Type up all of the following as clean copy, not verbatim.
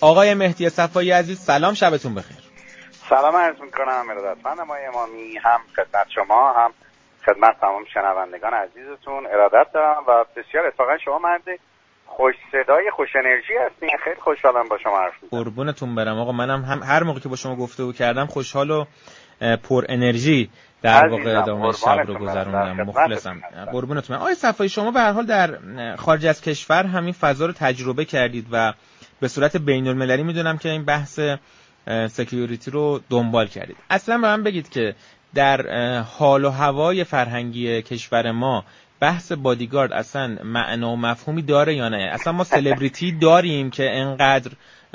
آقای مهدی صفایی عزیز سلام، شبتون بخیر. سلام عرض میکنم ارادتمند آقای امامی، هم خدمت شما هم خدمت تمام شنوندگان عزیزتون ارادت دارم و بسیار اتفاقا شما مرد خوش صدای خوش انرژی هستین. خیلی خوشحالم با شما حرف میزنم. قربونتون برم آقا، منم هم هر موقع که با شما گفتگو کردم خوشحال و پر انرژی در واقع ادامه شب رو گذروندم. مخلصم، قربونتون. آقای صفایی شما به هر حال در خارج از کشور همین فضا رو تجربه کردید و به صورت بین‌المللی میدونم که این بحث سکیوریتی رو دنبال کردید. اصلا به من بگید که در حال و هوای فرهنگی کشور ما بحث بادیگارد اصلا معنا و مفهومی داره یا نه؟ اصلا ما سلبریتی داریم که انقدر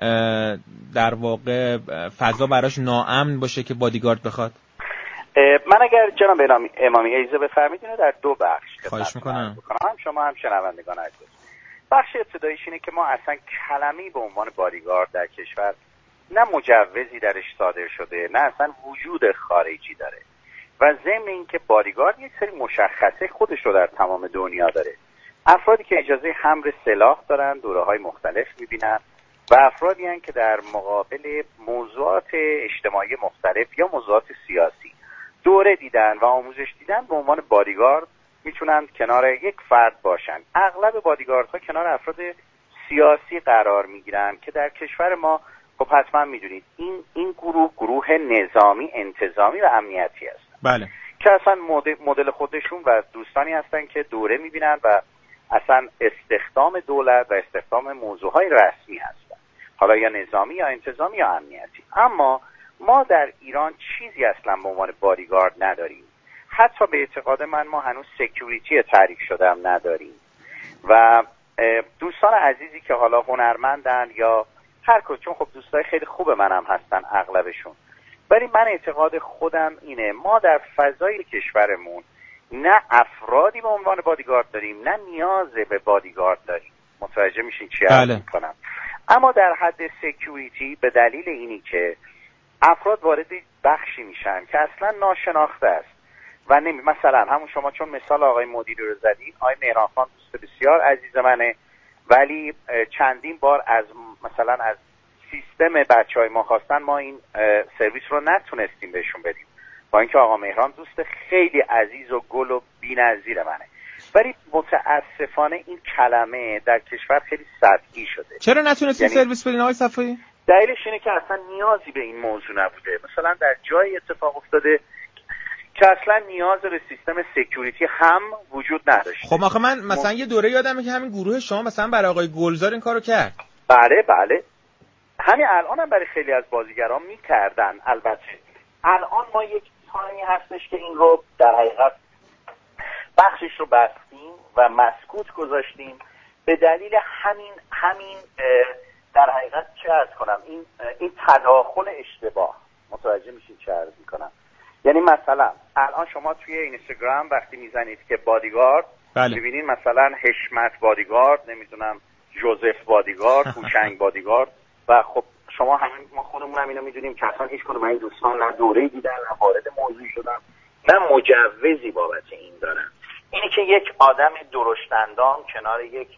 در واقع فضا براش ناامن باشه که بادیگارد بخواد؟ من اگر جناب امامی اجازه بفرمایید اینو در دو بخش خواهش میکنم. هم شما هم شنوندگان عزیز. بخش ابتداییش اینه که ما اصلا کلمه‌ای به عنوان بادیگارد در کشور نه مجوزی درش صادر شده، نه اصلا وجود خارجی داره و ضمن اینکه بادیگارد یک سری مشخصه خودش رو در تمام دنیا داره. افرادی که اجازه حمل سلاح دارن دوره‌های مختلف می‌بینن و افرادی هستند که در مقابل موضوعات اجتماعی مختلف یا موضوعات سیاسی دوره دیدن و آموزش دیدن به عنوان بادیگارد میتونن کنار یک فرد باشن. اغلب بادیگاردها کنار افراد سیاسی قرار میگیرن که در کشور ما خب حتما میدونید این گروه نظامی، انتظامی و امنیتی هستن. بله. که اصلا مدل خودشون و دوستانی هستن که دوره میبینن و اصلا استخدام دولت و استخدام موضوعهای رسمی هستن، حالا یا نظامی یا انتظامی یا امنیتی. اما ما در ایران چیزی اصلا به عنوان بادیگارد نداریم. حتی به اعتقاد من ما هنوز سکیوریتی تعریف شده هم نداریم و دوستان عزیزی که حالا هنرمندن یا هر کجا، چون خب دوستای خیلی خوب منم هستن اغلبشون، ولی من اعتقاد خودم اینه ما در فضای کشورمون نه افرادی به عنوان بادیگارد داریم نه نیاز به بادیگارد داریم. متوجه میشین چی عرض میکنم؟ اما در حد سکیوریتی به دلیل اینی که افراد وارد بخشی میشن که اصلا ناشناخته است و مثلا همون شما چون مثال آقای مدیری رو زدید، آقای مهران خان دوست بسیار عزیز منه ولی چندین بار از مثلا از سیستم بچهای ما خواستن ما این سرویس رو نتونستیم بهشون بدیم، با اینکه آقا مهران دوست خیلی عزیز و گل و بی‌نظیر منه، ولی متاسفانه این کلمه در کشور خیلی سطحی شده. چرا نتونستیم سرویس بدین آقای صفایی؟ دلیلش اینه که اصلا نیازی به این موضوع نبوده. مثلا در جای اتفاق افتاده که اصلا نیاز به سیستم سکیوریتی هم وجود نداشته. خب آخه من مثلا یه دوره یادمه که همین گروه شما مثلا برای آقای گلزار این کارو کرد. بله همین الان هم برای خیلی از بازیگران میکردن. البته الان ما یک تایمی هستش که این رو در حقیقت بخشش رو بستیم و مسکوت گذاشتیم به دلیل همین در حقیقت چه عرض کنم این تداخل اشتباه. متوجه میشین چه عرض میکنم؟ یعنی مثلا الان شما توی اینستاگرام وقتی میزنید که بادیگارد میبینین مثلا حشمت بادیگارد، نمیدونم جوزف بادیگارد، هوشنگ بادیگارد و خب شما ما خودمون هم اینو میدونیم که اصلا هیچ کدوم این دوستان نه دوره دیدن نه وارد موضوع شدن نه مجوزی بابت این دارن. اینی که یک آدم درشت‌اندام کنار یک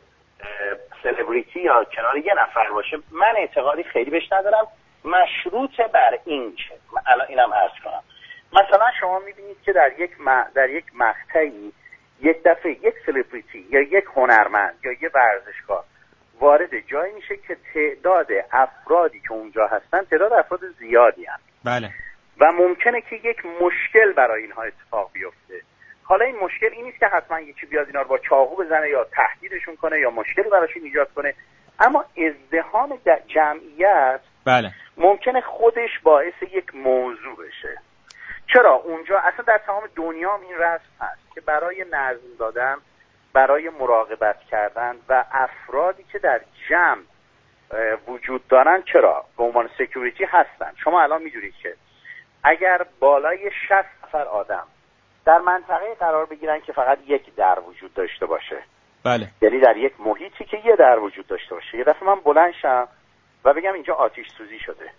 سلبریتی یا کنار یه نفر باشه من اعتقادی خیلی بهش ندارم، مشروط بر این که الان اینم عرض کنم مثلا شما میبینید که در یک مقطعی یک دفعه یک سلبریتی یا یک هنرمند یا یک ورزشکار وارد جایی میشه که تعداد افرادی که اونجا هستن تعداد افراد زیادی هست. بله. و ممکنه که یک مشکل برای اینها اتفاق بیفته. حالا این مشکل این نیست که حتما یکی بیاد اینا رو با چاقو بزنه یا تهدیدشون کنه یا مشکلی براشون ایجاد کنه، اما ازدحام جمعیت بله ممکنه خودش باعث یک موضوع بشه. چرا اونجا اصلا در تمام دنیا این رسم هست که برای نظم دادن، برای مراقبت کردن و افرادی که در جمع وجود دارن چرا به عنوان سکیوریتی هستن. شما الان میدونید که اگر بالای 60 نفر آدم در منطقه قرار بگیرن که فقط یک در وجود داشته باشه، بله، یعنی در یک محیطی که یه در وجود داشته باشه، یه دفعه من بلند شم و بگم اینجا آتش سوزی شده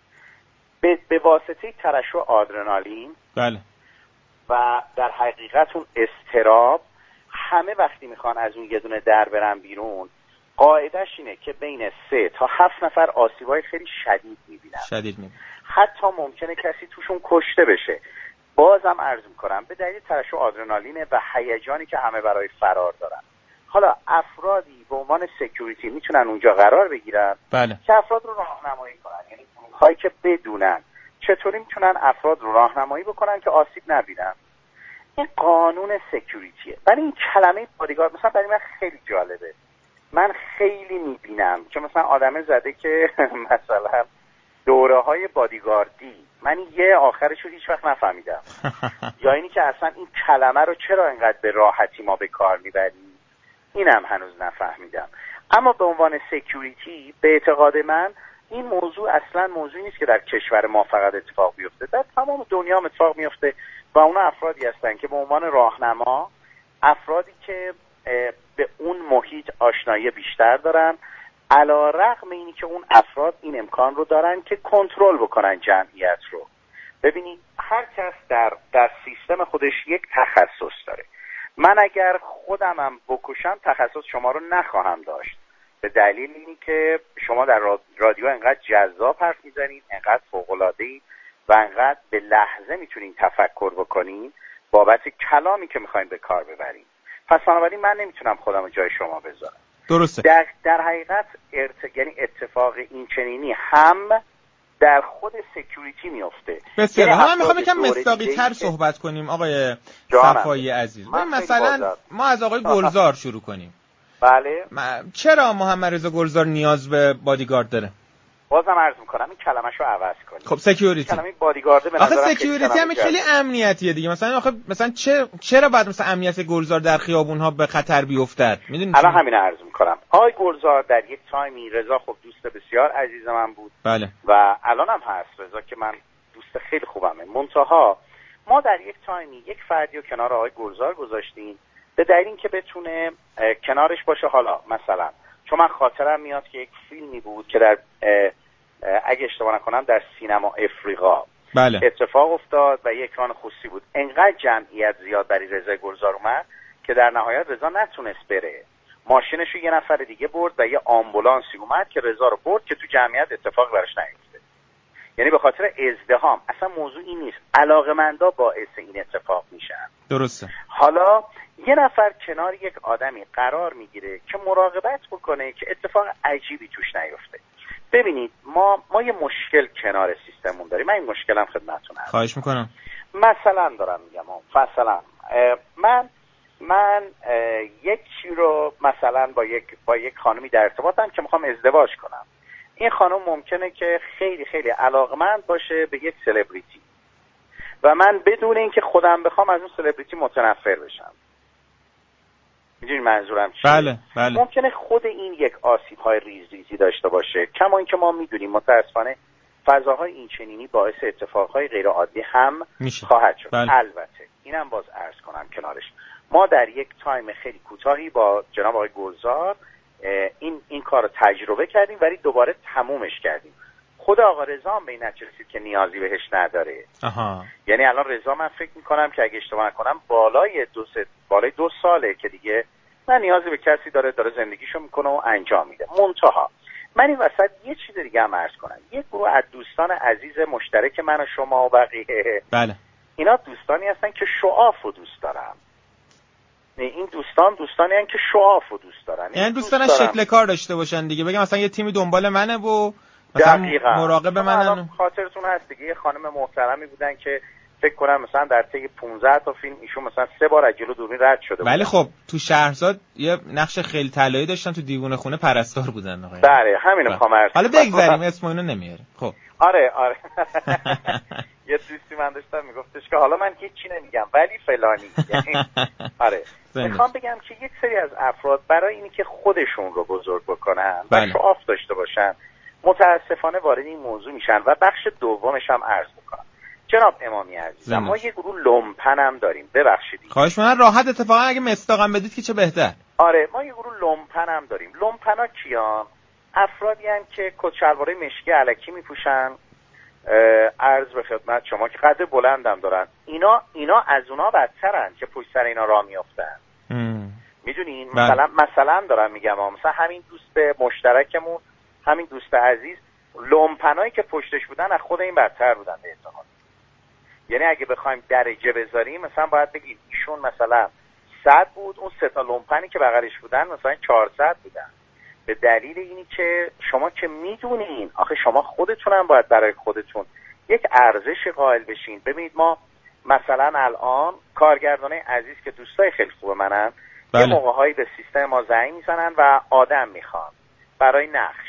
به واسطه ترشح آدرنالین، بله، و در حقیقت اون اضطراب، همه وقتی میخوان از اون یه دونه در برن بیرون قاعدش اینه که بین 3 تا 7 نفر آسیبای خیلی شدید میبینن. حتی ممکنه کسی توشون کشته بشه. بازم عرض میکنم به دلیل ترشح آدرنالین و هیجانی که همه برای فرار دارن. حالا افرادی به عنوان سکیوریتی میتونن اونجا قرار بگیرن که افراد رو راهنمایی کنن، یعنی گروه‌هایی که بدونن چطوری میتونن افراد رو راهنمایی بکنن که آسیب نبینن. این قانون سکیوریتیه. ولی این کلمه بادیگارد مثلا برای من خیلی جالبه. من خیلی میبینم که مثلا آدمه زده که مثلا دوره‌های بادیگاردی، من یه آخرش رو هیچ وقت نفهمیدم. یا اینی که اصلا این کلمه رو چرا اینقدر به راحتی ما به کار میبریم، اینم هنوز نفهمیدم. اما به عنوان سکیوریتی به اعتقاد من این موضوع اصلا موضوعی نیست که در کشور ما فقط اتفاق بیفته، در تمام دنیا هم اتفاق میفته و اون افرادی هستن که به عنوان راهنما، افرادی که به اون محیط آشنایی بیشتر دارن، علی رغم اینی که اون افراد این امکان رو دارن که کنترل بکنن جمعیت رو. ببینید هر کس در سیستم خودش یک تخصص داره. من اگر خودمم بکشم تخصص شما رو نخواهم داشت، به دلیل اینی که شما در رادیو انقدر جذاب حرف میزنید، انقدر فوق‌العاده‌ای و انقدر به لحظه میتونین تفکر بکنین بابت کلامی که میخواین به کار ببرین. پس بنابراین من نمیتونم خودم رو جای شما بذارم. درسته. در حقیقت یعنی اتفاق این چنینی هم در خود سکیوریتی میفته. بسیار. من میخوام یکم مصداقی تر صحبت کنیم آقای صفایی عزیز. مثلا ما از آقای گلزار شروع کنیم. بله. چرا محمد رضا گلزار نیاز به بادیگارد داره؟ بازم عرض میکنم این کلمه‌شو عوض کنید. خب سکیوریتی. کلمه بادیگارد به نظر آخه سکیوریتی هم خیلی امنیتیه دیگه. مثلا چرا باید مثلا امنیت گلزار در خیابون‌ها به خطر بیفتد؟ میدونید الان همین عرض میکنم. آقای گلزار در یک تایمی، رضا خب دوست بسیار عزیز من بود. بله. و الانم هست رضا که من دوست خیلی خوبمه. منتها ما در یک تایمی یک فردی رو کنار آقای گلزار گذاشتیم به دلیل اینکه بتونه کنارش باشه. حالا مثلا چون من خاطرم میاد که یک فیلمی بود که در اگه اشتباه نکنم در سینما افریقا بله. اتفاق افتاد و یک اکران خصوصی بود. انقدر جمعیت زیاد برای رضا گلزار اومد که در نهایت رضا نتونست بره. ماشینشو یه نفر دیگه برد و یه آمبولانسی اومد که رضا رو برد که تو جمعیت اتفاق براش نیفته. یعنی به خاطر ازدحام. اصلا موضوع این نیست. علاقه‌مندا باعث این اتفاق میشن. درسته. حالا یه نفر کنار یک آدمی قرار میگیره که مراقبت بکنه که اتفاق عجیبی توش نیفته. ببینید ما یه مشکل کنار سیستممون داریم. من این مشکلم خدمتتون هست. خواهش میکنم. مثلا دارم میگم مثلا من یکی رو مثلا با یک خانمی در ارتباطم که میخوام ازدواج کنم. این خانم ممکنه که خیلی خیلی علاقمند باشه به یک سلبریتی و من بدون اینکه خودم بخوام از اون سلبریتی متنفر بشم. میدونی منظورم چیه؟ بله. ممکنه خود این یک آسیب‌های ریزی داشته باشه. کما اینکه ما میدونیم متأسفانه فضاهای این چنینی باعث اتفاقهای غیر عادی هم خواهد شد. بله. البته اینم باز عرض کنم کنارش ما در یک تایم خیلی کوتاهی با جناب آقای گلزار این کار رو تجربه کردیم ولی دوباره تمومش کردیم. خود آقا رضا هم به این نتیجه رسید که نیازی بهش نداره. یعنی الان رضا من فکر میکنم که اگه اشتباه نکنم بالای 2 ساله که دیگه نه نیازی به کسی داره زندگیشو میکنه و انجام میده. منتها من این وسط یه چیز دیگه هم عرض کنم. یک گروه از دوستان عزیز مشترک من و شما و بقیه، بله، اینا دوستانی هستن که شعاف و دوست دارن. این دوستانی هستن که شعاف و دوست دارن. یعنی دوستان شکل کار داشته باشن دیگه. بگم مثلا یه تیمی دنبال منه و مثلا مراقب منن. خاطرتون هست دیگه یه خانم محترمی بودن که فکر کنم مثلا در طی 15 تا فیلم ایشون مثلا 3 بار از جلو دوربین رد شده. ولی خب تو شهرزاد یه نقش خیلی طلایی داشتن، تو دیوونه خونه پرستار بودن آقا. بله همینو میخوام عرض کنم. حالا بگذاریم اسم اینو نمیاریم. خب آره یه دوستی من داشتم میگفتش که حالا من هیچی نمیگم ولی فلانی. یعنی آره میخوام بگم که یک سری از افراد برای اینی که خودشون رو بزرگ بکنن و شعاف داشته باشن متاسفانه وارد این موضوع میشن. و بخش دومش هم عرض میکنم جناب امامی عزیز، ما یه گروه لومپن هم داریم. ببخشید خواهش می‌کنم راحت، اتفاقا اگه مصداقم بدید که چه بهتر. آره ما یه گروه لومپن هم داریم. لومپنا کیان؟ افرادی هستند که کت‌شلوارای مشکی الکی میپوشن، عرض به خدمت شما که قد بلندم دارن. اینا از اونا بدترن که پشت سر اینا راه میافتن. میدونین مثلا دارم میگم مثلا همین دوست مشترکمون، همین دوست عزیز، لومپنایی که پشتش بودن از خود این بدتر بودن به احتمال. یعنی اگه بخوایم درجه بذاریم مثلا باید بگیم ایشون مثلا 100 بود، اون 3 تا لومپنی که بغلش بودن مثلا 400 بودن. به دلیل اینی که شما که میدونین آخه شما خودتونم باید برای خودتون یک ارزش قائل بشین. ببینید ما مثلا الان کارگردانای عزیز که دوستای خیلی خوب منن، یه موقع‌هایی به سیستم ما زنگ میزنن و آدم میخوان برای نقش.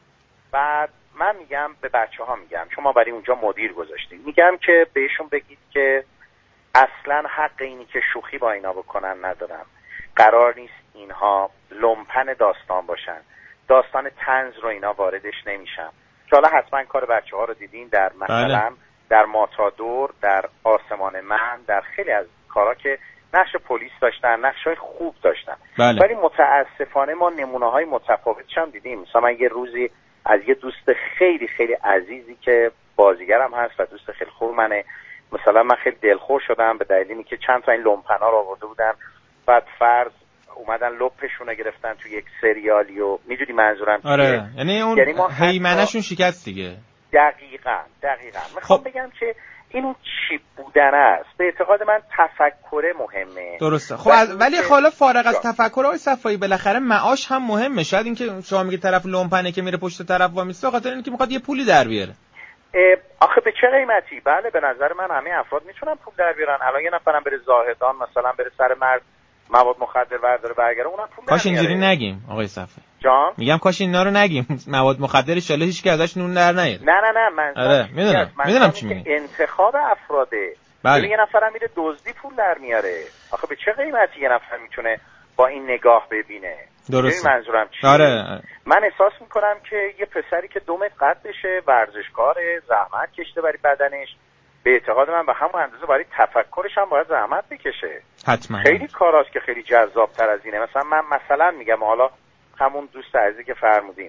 بعد من میگم به بچه‌ها میگم، چون ما برای اونجا مدیر گذاشتیم، میگم که بهشون بگید که اصلا حق اینی که شوخی با اینا بکنن ندارم. قرار نیست اینها لومپن داستان باشن، داستان طنز رو اینا واردش نمیشن. که حالا حتما کار بچه‌ها رو دیدین در مثلا در ماتادور، در آسمان من، در خیلی از کارا که نقش پلیس داشتن، نقش‌های خوب داشتن. ولی متاسفانه ما نمونه‌های متفاوتش هم دیدیم. مثلا من یه روزی از یه دوست خیلی خیلی عزیزی که بازیگرم هست و دوست خیلی خوب منه، مثلا من خیلی دلخور شدم به دلیل اینکه چند تا این لومپنا رو آورده بودن، بعد فرض اومدن لپشون رو گرفتن تو یک سریالی و میدونی منظورم چیه؟ آره، یعنی اون هیمنه‌شون شکست دیگه. دقیقاً میخوام بگم که اینو چی بودن است. به اعتقاد من تفکر مهمه. درسته. خب ولی حالا فارغ از تفکر آقای صفایی بالاخره معاش هم مهمه. شاید اینکه شما میگید طرف لومپنه که میره پشت طرف وامیسته خاطر اینکه میخواد یه پولی در بیاره. آخه به چه قیمتی؟ بله به نظر من همه افراد میتونن پول در بیارن. الان یه نفرم بره زاهدان مثلا بره سر مرد مواد مخدر برداره برگره، اونم پول کاش اینجوری نگیم آقای صفایی جان. میگم کاش اینا رو نگیم. مواد مخدر ان شاءالله هیچ کی ازش نون در نیاره. نه من آره میدونم چی میگی. انتخاب افراده. بله. یه نفرم میره دزدی پول در میاره. آخه به چه قیمتی یه نفر میتونه با این نگاه ببینه؟ درسته. منظورم چیه؟ آره. من احساس میکنم که یه پسری که 2 متر قد بشه، ورزشکاره، زحمت کشته برای بدنش، به اعتقاد من به همون اندازه برای تفکرش هم باید زحمت بکشه. حتما. خیلی کاراست که خیلی جذاب‌تر از اینه. مثلا میگم حالا همون دوست عزیزی که فرمودین،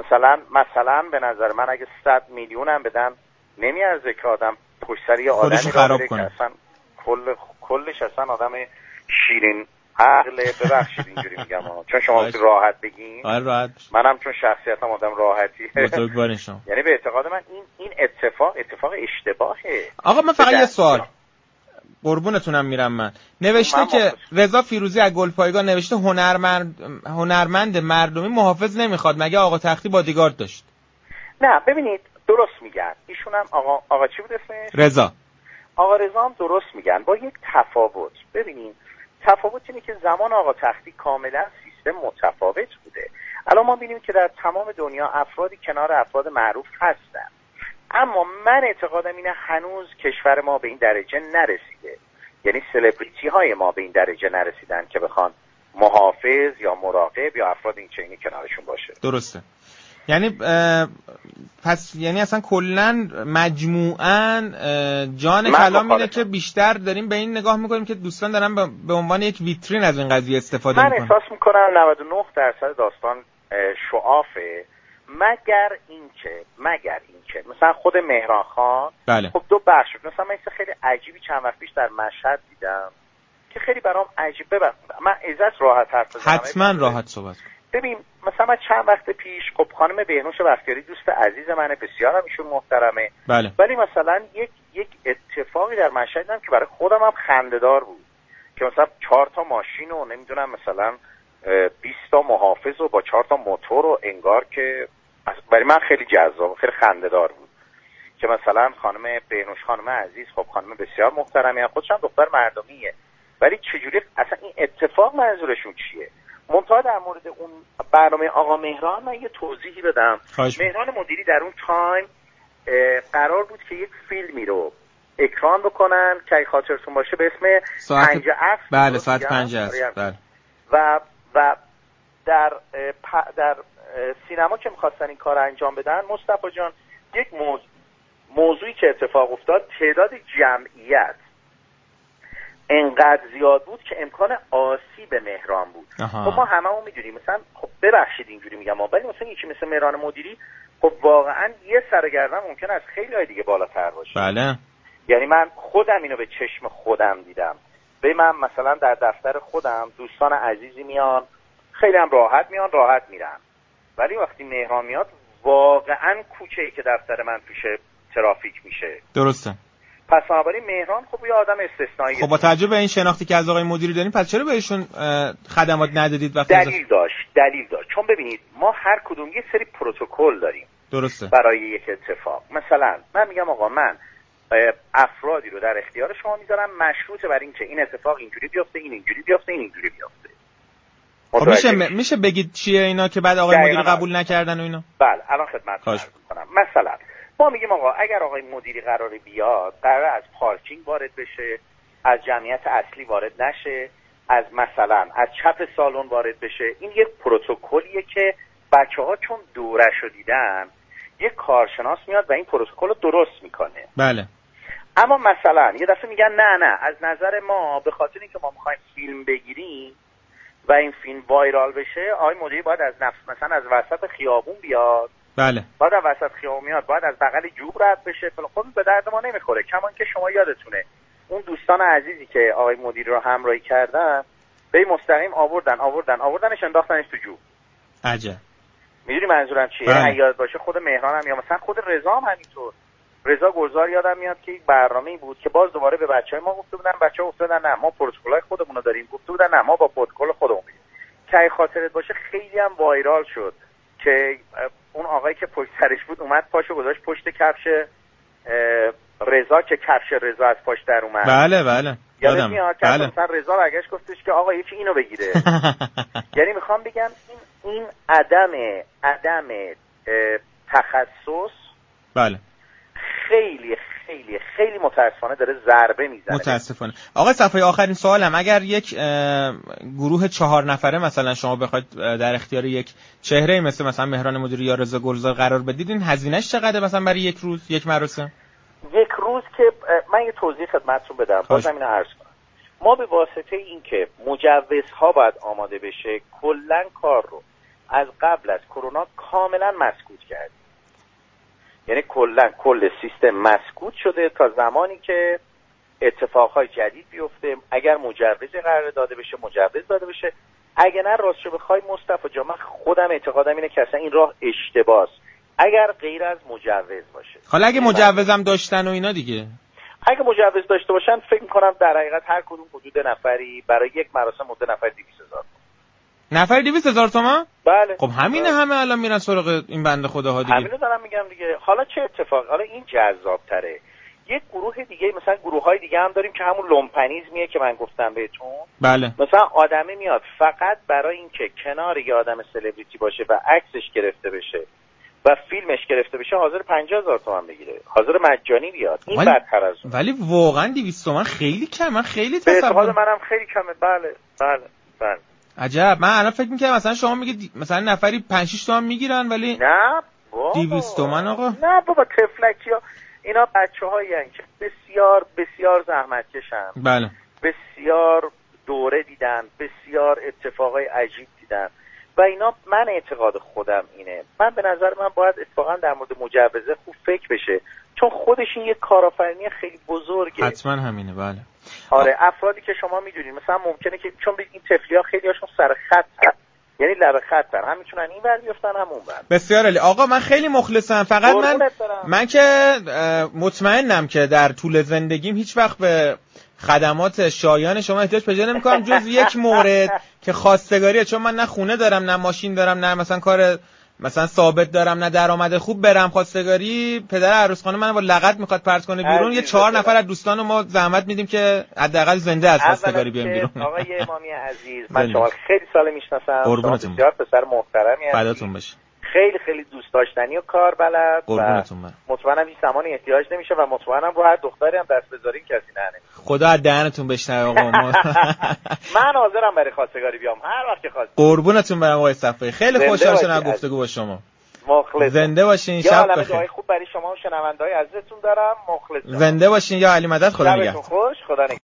مثلا به نظر من اگه 100 میلیون هم بدن نمیارزه که آدم پشت سر یه آدمی خراب کنه. اصلا کلش اصلا آدم شیرین عقل. ببخشید اینجوری میگم چون شما راحت بگین. آره راحت. منم چون شخصیتم آدم راحتیه. بزرگوار شما. یعنی به اعتقاد من این اتفاق اشتباهه. آقا من فقط یه سوال قربونتونم میرم. من نوشته که رضا فیروزی از گلپایگاه نوشته هنرمند مردمی محافظ نمیخواد، مگه آقا تختی بادیگارد داشت؟ نه ببینید درست میگن ایشون هم آقا چی بود اسمش؟ رضا. آقا رضا هم درست میگن با یک تفاوت. ببینید تفاوت اینه که زمان آقا تختی کاملا سیستم متفاوت بوده. الان ما می‌بینیم که در تمام دنیا افرادی کنار افراد معروف هستن، اما من اعتقادم اینه هنوز کشور ما به این درجه نرسیده. یعنی سلبریتی های ما به این درجه نرسیدن که بخوان محافظ یا مراقب یا افراد این چنینی کنارشون باشه. درسته. یعنی پس یعنی اصلا کلن مجموعاً جان کلام اینه که بیشتر داریم به این نگاه میکنیم که دوستان دارن به عنوان یک ویترین از این قضیه استفاده میکنن. من احساس میکنم 99% داستان شعافه، مگر اینکه مثلا خود مهران خان. بله. خب 2 بخش بود. مثلا من خیلی عجیبی چند وقت پیش در مشهد دیدم که خیلی برام عجیبه. من عزت راحت حرف بزنم. حتما راحت صحبت کن. ببین مثلا من چند وقت پیش خب خانم بهنوش بختیاری دوست عزیز منه، بسیارم ایشون محترمه. بله. ولی مثلا یک اتفاقی در مشهد دیدم که برای خودم هم خنده‌دار بود که مثلا 4 تا ماشین و نمیدونم مثلا 20 تا محافظ و با 4 تا موتور و انگار که برای من خیلی جذاب، خیلی خنده‌دار بود که مثلا خانم بهنوش خانم عزیز خب خانم بسیار محترمی، خودش هم دختر مردمیه، ولی چجوری اصلا این اتفاق منظورشون چیه؟ منتها در مورد اون برنامه آقا مهران من یه توضیحی بدم. مهران مدیری در اون تایم قرار بود که یک فیلمی رو اکران بکنن که خاطرتون باشه به اسم 5 عصر. بله ساعت 5 عصر. بله. و در سینما که می‌خواستن این کار انجام بدن، مصطفی جان یک موضوعی که اتفاق افتاد، تعداد جمعیت انقدر زیاد بود که امکان آسیب مهران بود. خب ما هممون میدونیم مثلا خب ببخشید اینجوری میگم ولی مثلا یکی مثل مهران مدیری خب واقعا یه سرگردن ممکن از خیلی های دیگه بالاتر باشه. بله. یعنی من خودم اینو به چشم خودم دیدم به من مثلا در دفتر خودم دوستان عزیزی میان، خیلی هم راحت میرن، ولی وقتی مهران میاد واقعا کوچه‌ای که دفتر من توشه ترافیک میشه. درسته. پس بنابراین مهران خب یه آدم استثنائیه. خب با توجه به این شناختی که از آقای مدیری داریم، پس چرا بهشون خدمات ندادید؟ وقتی دلیل داشت. چون ببینید ما هر کدوم یه سری پروتکل داریم. درسته. برای یک اتفاق. مثلا من میگم آقا من افرادی رو در اختیار شما میذارم مشروط بر این که این اتفاق اینجوری بیفته، این اینجوری بیفته، این اینجوری بیفته. خب میشه بگید چیه اینا که بعد آقای مدیری قبول نکردن و اینا؟ بله الان خدمتتون عرض می‌کنم. مثلا ما میگیم آقا اگر آقای مدیری قراره بیاد، قراره از پارکینگ وارد بشه، از جمعیت اصلی وارد نشه، از مثلا از چپ سالن وارد بشه. این یک پروتکلیه که بچه‌ها چون دوره‌شو دیدن، یک کارشناس میاد و این پروتکل رو درست میکنه. بله. اما مثلا یه دفعه میگن نه از نظر ما به خاطر اینکه ما میخوایم فیلم بگیریم و این فیلم وایرال بشه، آقای مدیری باید از مثلا از وسط خیابون بیاد. بله. باید از وسط خیابون میاد، باید از بغل جوب رد بشه. خب به درد ما نمیخوره. کمان که شما یادتونه اون دوستان عزیزی که آقای مدیری رو همراهی کردن، به مستقیم آوردنش انداختنش تو جوب. عجب. میدونی منظورم چیه؟ بله. یاد باشه خود مهران هم یا مثلا خود رضا هم همینطور. رضا گلزار یادم میاد که یک برنامه‌ای بود که باز دوباره به بچه‌های ما گفته بودن، بچه‌ها گفتن نه ما پروتکل‌های خودمون رو داریم، گفته بودن نه ما با پروتکل خودمون میریم. که خاطرت باشه خیلی هم وایرال شد که اون آقایی که پشت سرش بود اومد پاشو گذاشت پشت کفش رضا که کفش رضا از پاش در اومد. بله. یادم میاد که مثلا رضا برگشت گفتش که آقا یکی اینو بگیره. یعنی میخوام بگم این عدم تخصص بله خیلی خیلی خیلی متاسفانه داره ضربه میزنه. متاسفانه. آقای صفایی آخرین سوالم، اگر یک گروه 4 نفره مثلا شما بخواید در اختیار یک چهره مثلا مهران مدیری یا رضا گلزار قرار بدید، این هزینه‌اش چقدره مثلا برای یک روز، یک مراسم؟ یک روز که من یه توضیح خدمتتون بدم، بازم اینو عرض کنم. ما به واسطه اینکه مجوزها باید آماده بشه، کلا کار رو از قبل از کرونا کاملا مسکوت کردیم. یعنی کل سیستم مسکوت شده تا زمانی که اتفاقهای جدید بیفته. اگر مجوزی قرار داده بشه مجوز داده بشه، اگه نه راستشو بخوای مصطفی جان من خودم اعتقادم اینه که اصلا این راه اشتباهه اگر غیر از مجوز باشه. حالا اگه مجوزم داشتن و اینا دیگه، اگه مجوز داشته باشن فکر می‌کنم در حقیقت هر کدوم حدود نفری برای یک مراسم حدود نفر 200,000 نفر 200,000 تومان؟ بله. خب همینه، همه الان میرن سراغ این بنده خداها دیگه. همینو دارم میگم دیگه. حالا چه اتفاق؟ حالا این جذاب‌تره. یک گروه دیگه مثلا گروه‌های دیگه هم داریم که همون لومپنیزمیه که من گفتم بهتون. بله. مثلا آدمی میاد فقط برای اینکه کنار یه آدم سلبریتی باشه و عکسش گرفته بشه و فیلمش گرفته بشه حاضر 50,000 تومان بگیره، حاضر مجانی بیاد. این بدتر از اون. ولی واقعا 200 تومان خیلی کم. من خیلی تصور به منم خیلی کمه. بله. عجب. من الان فکر می‌کردم مثلا شما میگید مثلا نفری 5-6 تومان میگیرن، ولی نه بابا 200 تومان آقا. نه بابا تفلکیا اینا بچه‌هایی هستن که بسیار بسیار زحمت کشن. بله. بسیار دوره دیدن، بسیار اتفاقای عجیب دیدن و اینا. من اعتقاد خودم اینه، من به نظر من باید اتفاقا در مورد مجوزه خوب فکر بشه، چون خودش این یک کارآفرینی خیلی بزرگه. حتما همینه. بله. آره افرادی که شما میدونید مثلا ممکنه که چون این طفلی‌ها خیلی هاشون سر خط، یعنی لب خطن، هم میتونن این ور بیفتن هم اون ور. بسیار عالی آقا، من خیلی مخلصم. فقط من که مطمئنم که در طول زندگیم هیچ وقت به خدمات شایان شما احتیاج پیدا نمی‌کنم جز یک مورد که خواستگاریه، چون من نه خونه دارم، نه ماشین دارم، نه مثلا کار مثلا ثابت دارم، نه درآمد خوب. برم خواستگاری پدر عروس خانم من با لغت میخواد پرت کنه بیرون، یه 4 نفر از دوستانو ما زحمت میدیم که حداقل زنده از خواستگاری بیام بیرون. آقای امامی عزیز من شما خیلی سال میشناسم، شما بسیار پسر محترمی هستید، فداتون بشه، خیلی خیلی دوست داشتنی و کار بلد و مطمئنم این زمانی احتیاج نمیشه و مطمئنم رو هر دختری هم دست بذارین کسی نه. خدا از دهنتون بشنوه آقا. من حاضرم برای خواستگاری بیام هر وقت که خواستید. قربونتون برم آقای صفایی، خیلی خوشحال شدم گفتگو با شما. مخلص. زنده باشین. شب بخیر. دعای خوب برای شما و شنونده‌های عزیزتون دارم. مخلص. زنده باشین یا علی مدد. خدا نگهدار. خوش. خدا نگهدار.